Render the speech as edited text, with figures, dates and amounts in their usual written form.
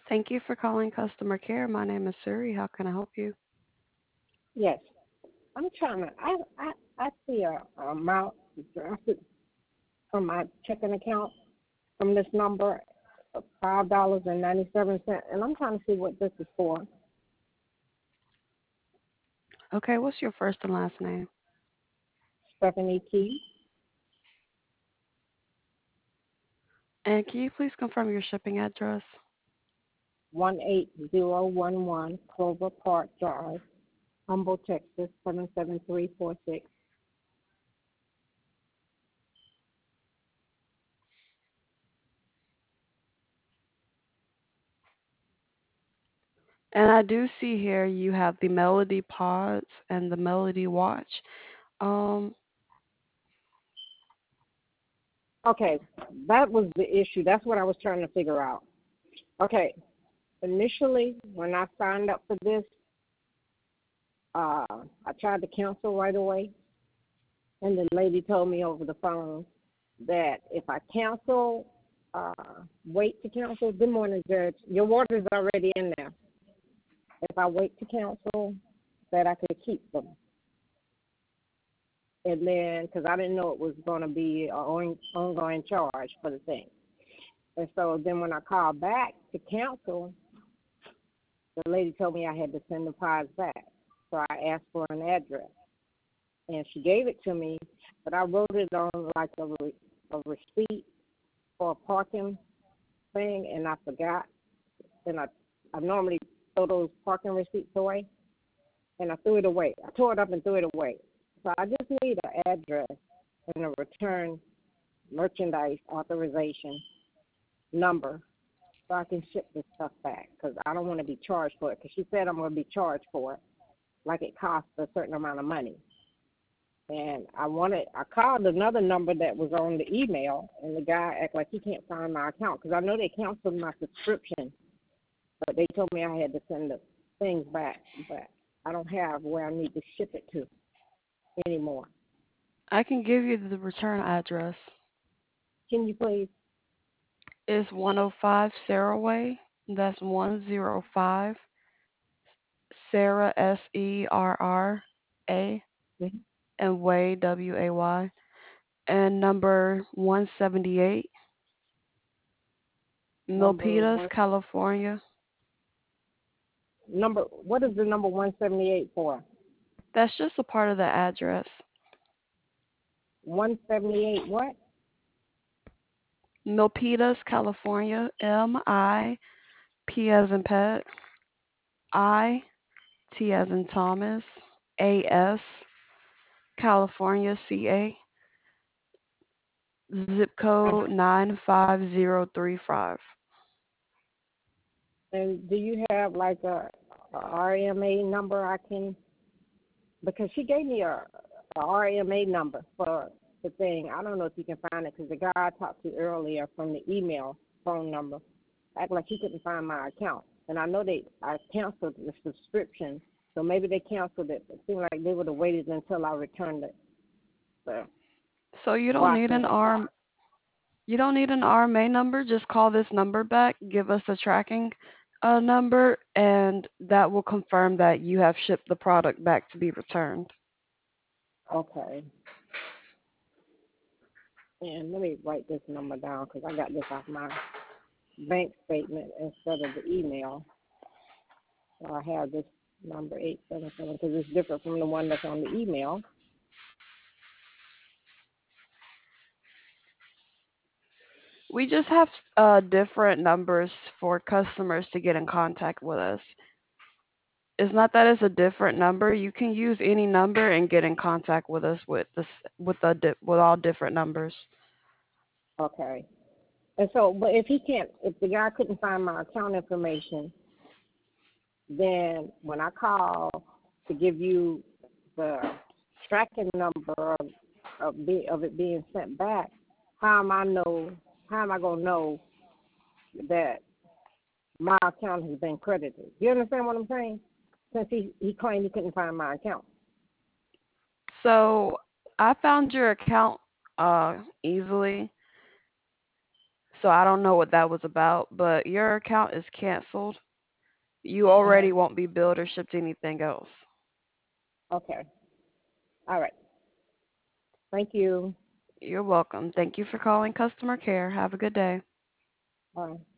Thank you for calling customer care. My name is Suri. How can I help you? Yes, I'm trying to. I see a amount drafted from my checking account from this number of $5.97, and I'm trying to see what this is for. Okay, what's your first and last name? Stephanie Key, And can you please confirm your shipping address? 18011 Clover Park Drive, Humble, Texas 77346. And I do see here you have the Melody Pods and the Melody Watch. Um, Okay, that was the issue. That's what I was trying to figure out. Okay, initially when I signed up for this, I tried to cancel right away, and the lady told me over the phone that if I cancel, uh, wait to cancel, good morning, Judge, your water's already in there. If I wait to cancel, that I could keep them. And then, because I didn't know it was going to be an ongoing charge for the thing. And so then when I called back to cancel, the lady told me I had to send the pies back. So I asked for an address. And she gave it to me, but I wrote it on like a receipt for a parking thing, and I forgot. And I normally throw those parking receipts away, and I threw it away. I tore it up and threw it away. So I just need an address and a return merchandise authorization number so I can ship this stuff back because I don't want to be charged for it because she said I'm going to be charged for it like it costs a certain amount of money. And I called another number that was on the email, and the guy acted like he can't find my account because I know they canceled my subscription, but they told me I had to send the things back, but I don't have where I need to ship it to anymore. I can give you the return address. Can you please? It's 105 Sarah Way. That's 105 Sarah Serra Mhm. and Way Way. And number 178 Number Milpitas, one, California. what is the number 178 for? That's just a part of the address. 178 what? Milpitas, California. MIP as in pet. IT as in Thomas. AS, California, CA. Zip code 95035. And do you have like a RMA number I can, because she gave me a RMA number for the thing. I don't know if you can find it because the guy I talked to earlier from the email phone number acted like he couldn't find my account. And I know I canceled the subscription, so maybe they canceled it. It seemed like they would have waited until I returned the So watching it. you don't need an RMA number. Just call this number back. Give us a tracking number, and that will confirm that you have shipped the product back to be returned. Okay. And let me write this number down because I got this off my bank statement instead of the email. So I have this number 877 because it's different from the one that's on the email. We just have different numbers for customers to get in contact with us. It's not that it's a different number. You can use any number and get in contact with us with all different numbers. Okay. And so, but if the guy couldn't find my account information, then when I call to give you the tracking number of it being sent back, how am I know? How am I gonna know that my account has been credited? You understand what I'm saying? Since he claimed he couldn't find my account. So I found your account easily. So I don't know what that was about, but your account is canceled. You Okay. already won't be billed or shipped anything else. Okay. All right. Thank you. You're welcome. Thank you for calling customer care. Have a good day. Bye.